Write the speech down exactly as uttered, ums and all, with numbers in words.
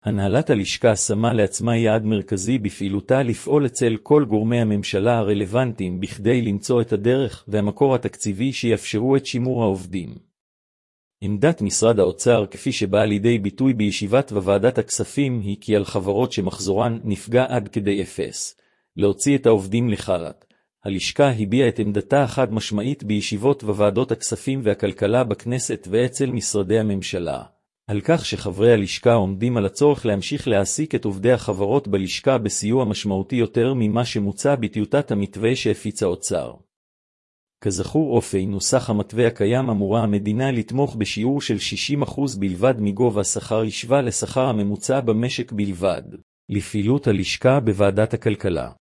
הנהלת הלשכה שמה לעצמה יעד מרכזי בפעילותה לפעול אצל כל גורמי הממשלה הרלוונטיים בכדי למצוא את הדרך והמקור התקציבי שיאפשרו את שימור העובדים. עמדת משרד האוצר כפי שבאה לידי ביטוי בישיבת בוועדת הכספים היא כי על חברות שמחזורן נפגע עד כדי אפס, להוציא את העובדים לחל"ת. הלשכה הביעה את עמדתה החד משמעית בישיבות בוועדות הכספים והכלכלה בכנסת ואצל משרדי הממשלה, על כך שחברי הלשכה עומדים על הצורך להמשיך להעסיק את עובדי החברות בלשכה בסיוע משמעותי יותר ממה שמוצע בטיוטת המתווה שהפיץ האוצר. כזכור אופי נוסח המתווה הקיים אמורה המדינה לתמוך בשיעור של שישים אחוז בלבד מגובה שכר ישווה לשכר הממוצע במשק בלבד, לפעילות הלשכה בוועדת הכלכלה.